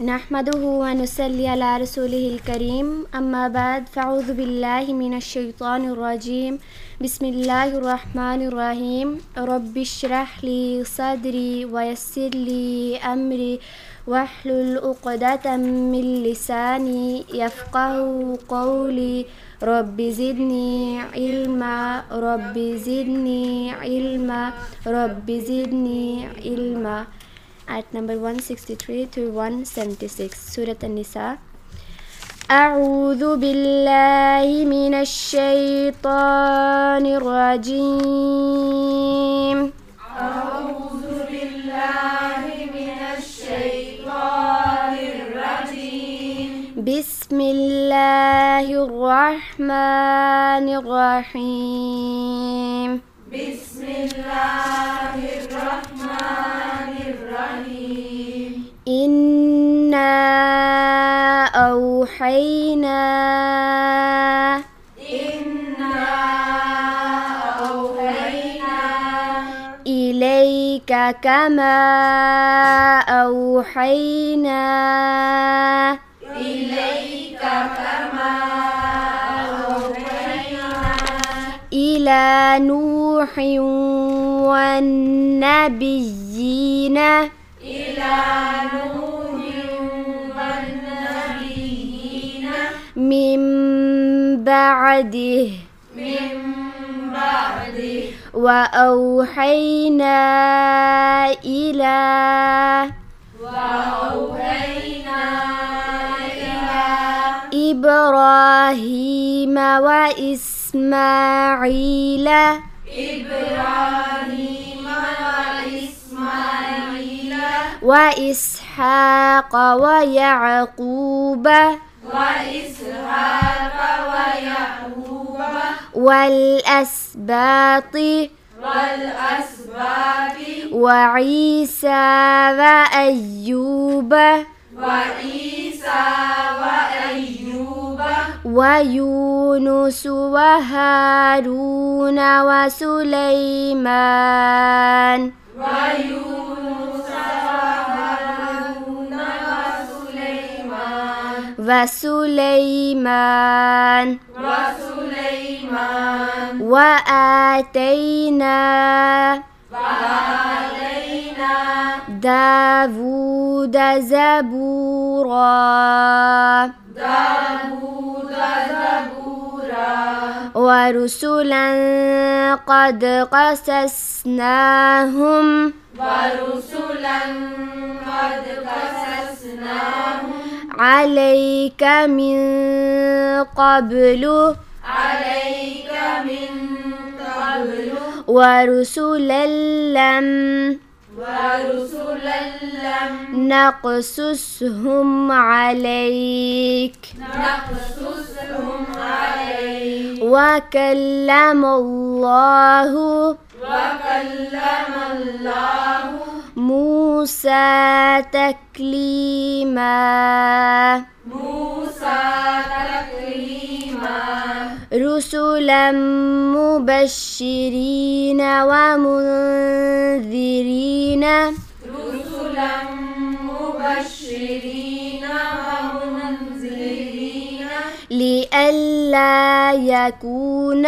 نحمده ونصلي على رسوله الكريم أما بعد فأعوذ بالله من الشيطان الرجيم بسم الله الرحمن الرحيم رب اشرح لي صدري ويسر لي أمري واحلل عقدة من لساني يفقه قولي رب زدني علما رب زدني علما رب زدني علما. At number 163 to 176 Surah An-Nisa. أعوذ بالله من الشيطان الرجيم أعوذ بالله من الشيطان الرجيم بسم الله الرحمن الرحيم بسم الله الرحمن الرحيم إنا أوحينا إليك كما أوحينا إلى نوح والنبيين من بعده وأوحينا إلى إبراهيم وإسماعيل وإسحاق ويعقوب والأسباط وعيسى وأيوب ويونس وهارون وسليمان وآتينا داود زبورا ورسلا قد قصصناهم عليك من قبل ورسلا لم نقصصهم عليك وكلم الله موسى تكليما رسلا مبشرين ومنذرين لئلا يكون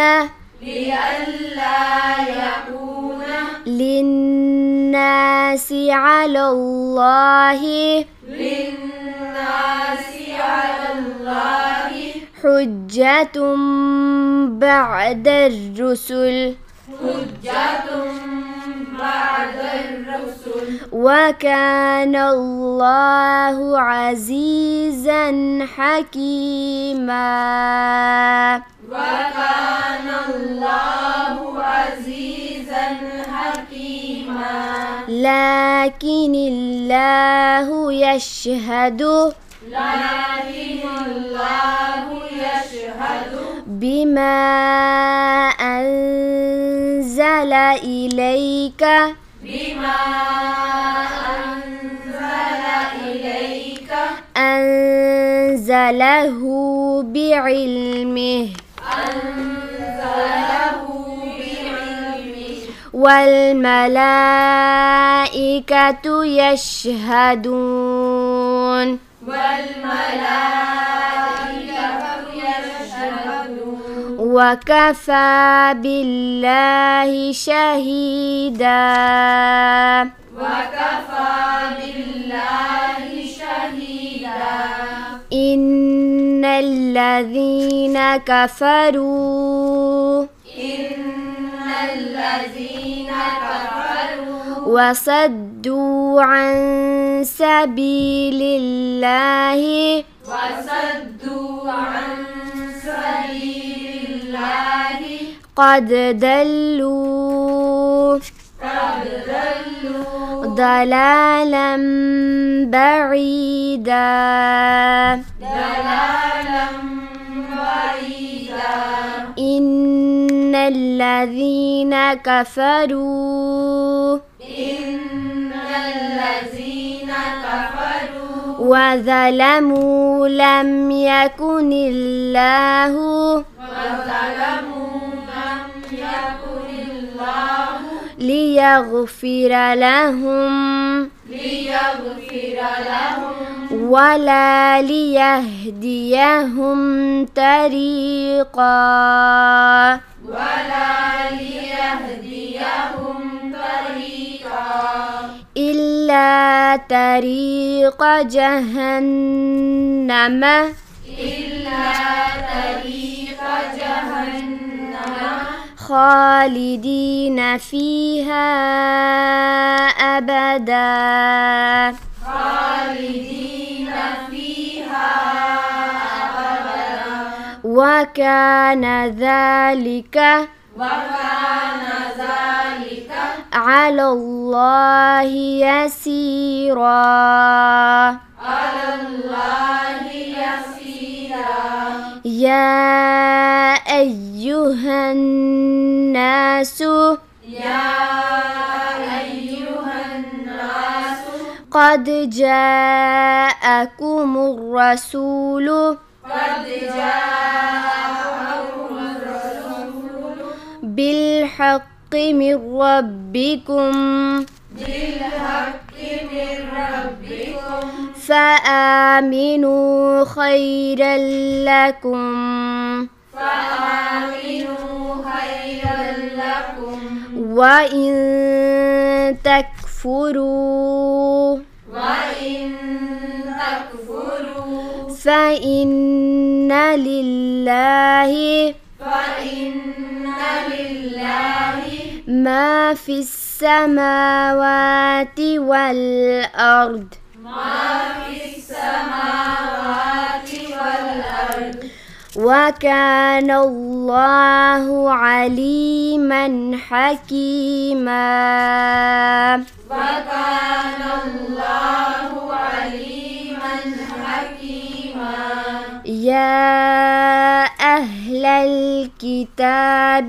للناس على الله حجة بعد الرسل وكان الله عزيزا حكيما لكن الله يشهد بما أنزل إليك أنزله بعلمه والملائكة يشهدون وكفى بالله شهيدا إن الذين كفروا وصدوا عن سبيل الله قد ضلوا ضلالا بعيدا إن الذين كفروا وظلموا لم يكن الله ليغفر لهم ولا ليهديهم طريقا إلا طريق جهنم خالدين فيها أبدا وكان ذلك على الله يسيرا يا أيها الناس قد جاءكم الرسول بالحق من ربكم فآمنوا خيرا لكم وإن تكفروا فإن لله ما في السماوات والأرض وكان الله عليما حكيما يا أهل الكتاب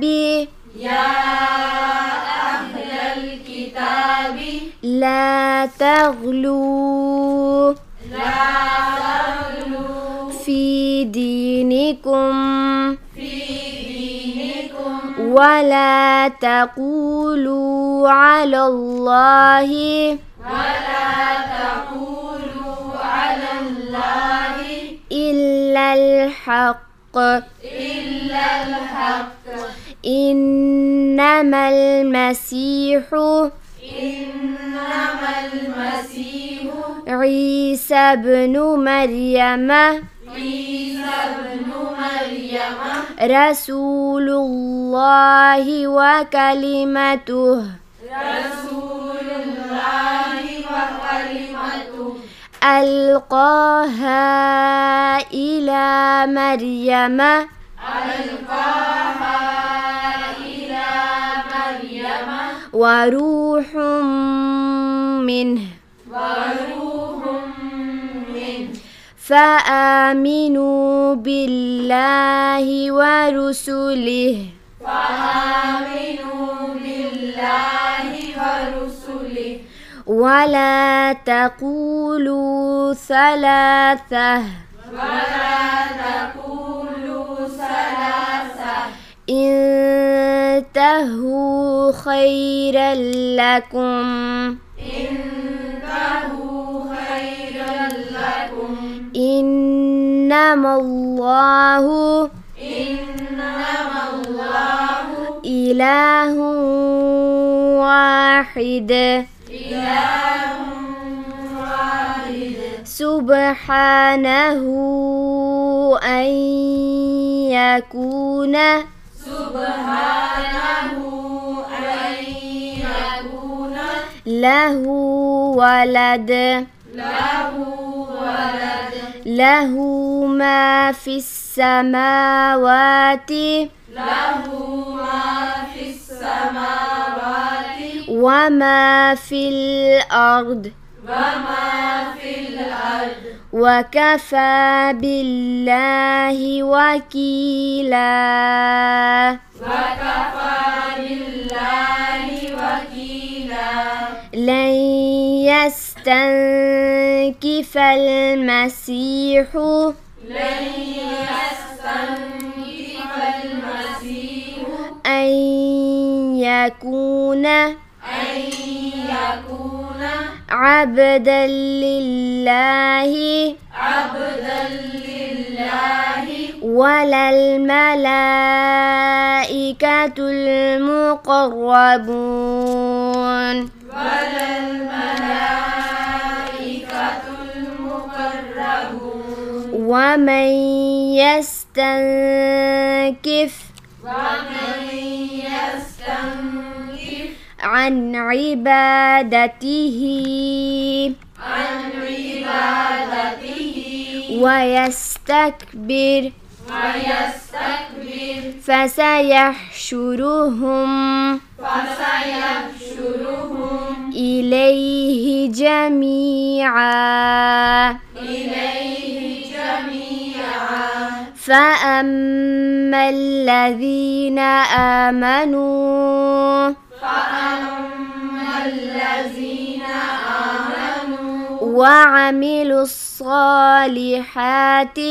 لا تغلوا في دينكم ولا تقولوا على الله إلا الحق إنما المسيح عيسى ابن مريم رسول الله وكلمته ألقاها إلى مريم وروح منه فآمنوا بالله ورسله ولا تقولوا ثلاثة انتهوا خيرا لكم إنما الله إله واحد سبحانه أن يكون له ولد له ما في السماوات وما في الأرض وكفى بالله وكيلا لن يستنكف المسيح أن يكون عبدا لله ولا الملائكة المقربون ومن يستنكف عن عبادته ويستكبر فسيحشرهم إليه جميعا فأما الذين آمنوا وعملوا الصالحات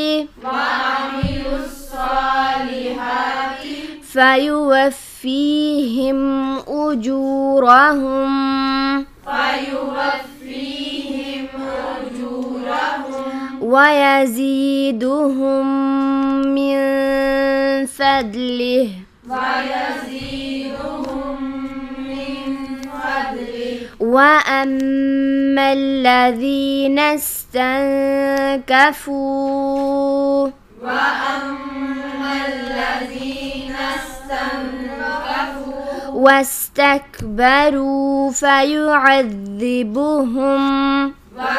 فيوفيهم أجورهم ويزيدهم من فضله وأما الذين استنكفوا واستكبروا فيعذبهم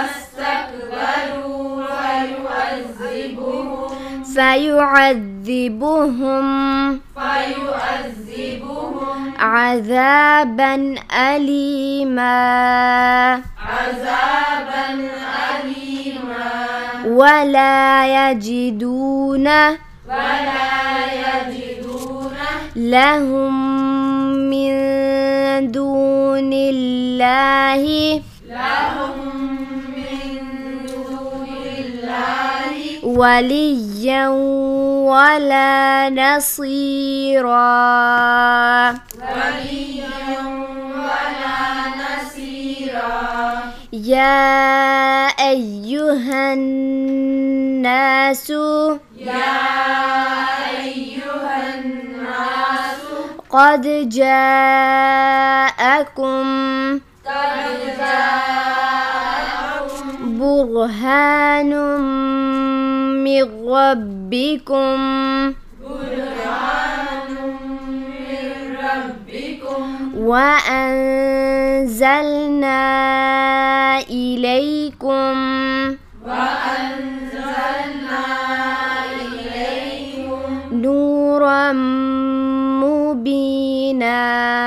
عذابا أليما ولا يجدون لهم من دون الله وليا ولا نصيرا يا أيها الناس قد جاءكم برهان من ربكم وأنزلنا إليكم نورا مبينا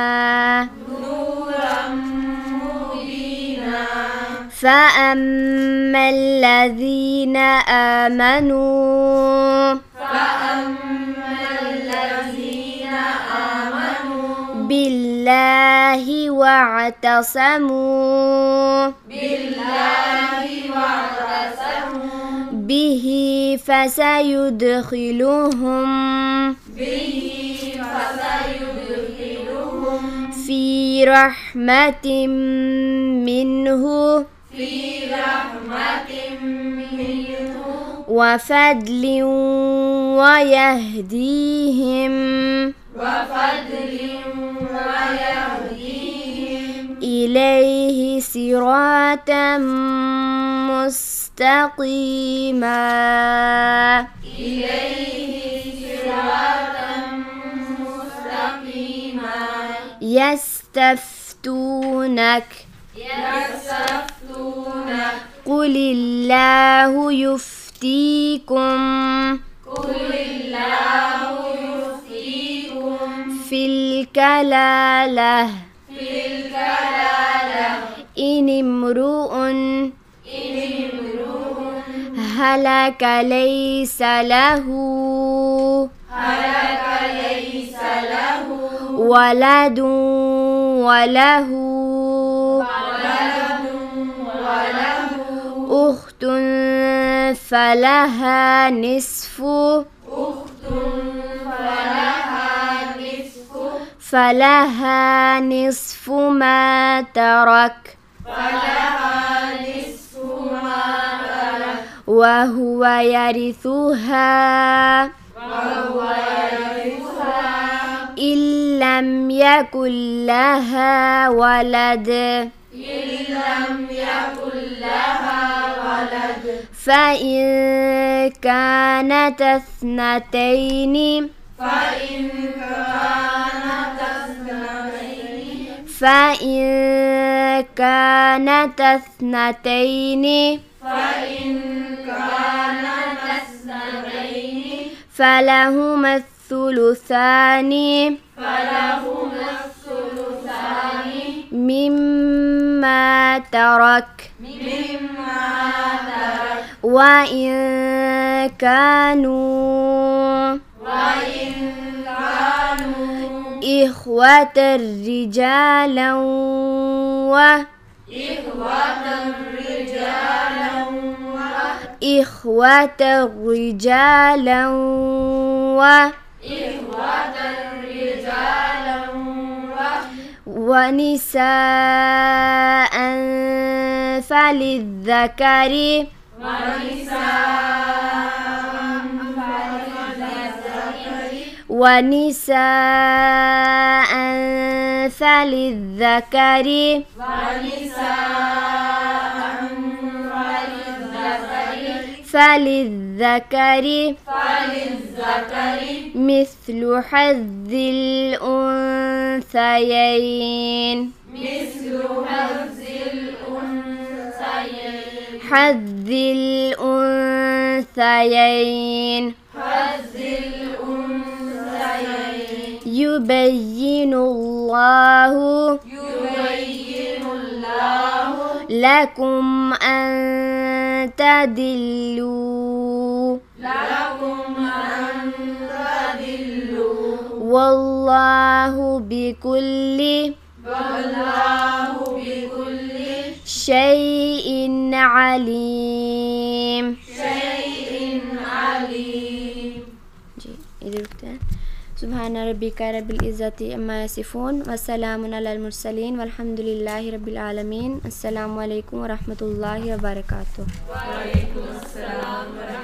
فأما الذين آمنوا بالله واعتصموا به فسيدخلهم في رحمة منه وفضل ويهديهم وفضل ويهديهم إليه صراطا مستقيما يستفتونك قل الله يفتيكم في الكلالة إن امرؤ هلك ليس له ولد وله أخت فلها نصف ما ترك وهو يرثها إن لم يكن لها ولد فإن كانت اثنتين فلهما الثلثان مما ترك وإن كانوا إخوة رجالا ونساء فللذكر فللذكر مثل حظ الأنثيين يبين الله لكم أن تضلوا والله بكل شيء عليم. سبحان ربك رب العزة عما يصفون وسلام على المرسلين والحمد لله رب العالمين. السلام عليكم ورحمة الله وبركاته. وعليكم السلام ورحمة الله.